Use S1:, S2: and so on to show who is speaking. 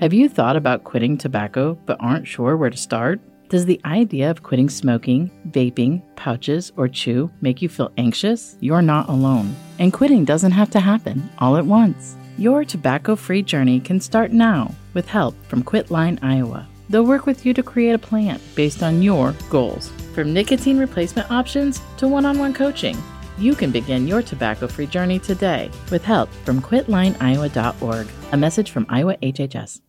S1: Have you thought about quitting tobacco but aren't sure where to start? Does the idea of quitting smoking, vaping, pouches, or chew make you feel anxious? You're not alone. And quitting doesn't have to happen all at once. Your tobacco-free journey can start now with help from Quitline Iowa. They'll work with you to create a plan based on your goals. From nicotine replacement options to one-on-one coaching, you can begin your tobacco-free journey today with help from quitlineiowa.org. A message from Iowa HHS.